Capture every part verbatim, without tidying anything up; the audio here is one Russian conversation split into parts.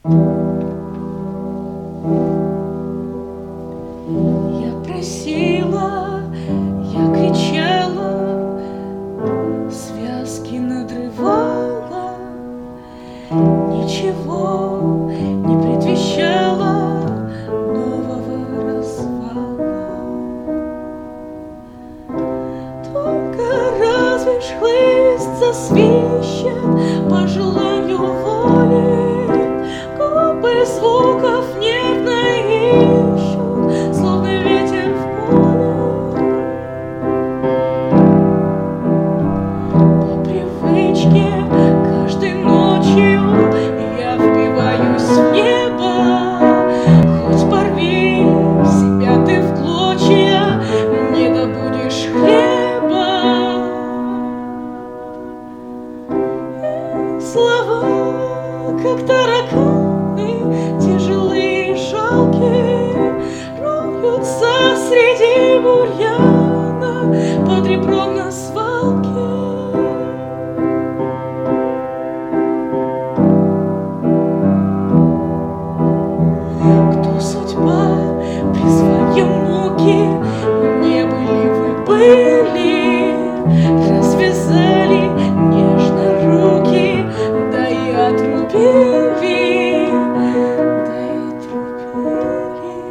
Я просила, я кричала, связки надрывала, ничего не предвещало нового развала. Только разве ж хлыст засвищет по желанию воли, губы звуков нервно ищут, словно ветер в поле. По привычке каждой ночью я впиваюсь в небо, хоть порви себя ты в клочья, не добудешь хлеба. И слова, как тараканы, тяжелые и жалкие, роются среди бурьяна под ребром на свалке. Кто судьба, призванья муки, не были вы были, развязали нежно руки, да и отрубили, да и отрубили.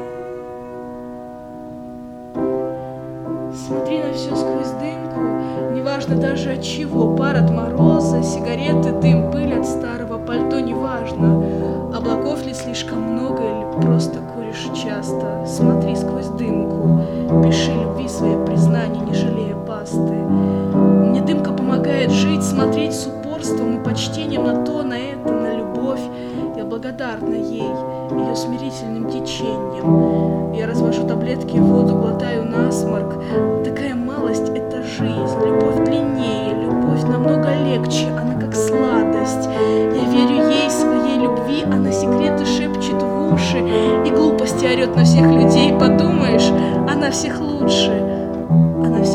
Смотри на все сквозь дымку, неважно даже от чего, пар от мороза, сигареты, дым, пыль от старого пальто, неважно, облаков ли слишком много или просто куришь часто. Смотри сквозь дымку, пиши любви свои признания, не жалея пасты. Мне дымка помогает жить, смотреть с упорством и почтением на то, на это, на любовь. Я благодарна ей, ее смирительным течением. Я развожу таблетки в воду, глотаю насморк. Такая малость — это жизнь. Любовь длиннее, любовь намного легче, она как сладость. Я верю ей, своей любви, она секреты шепчет в уши и глупости орет на всех людей. Подумаешь, она всех лучше, она всех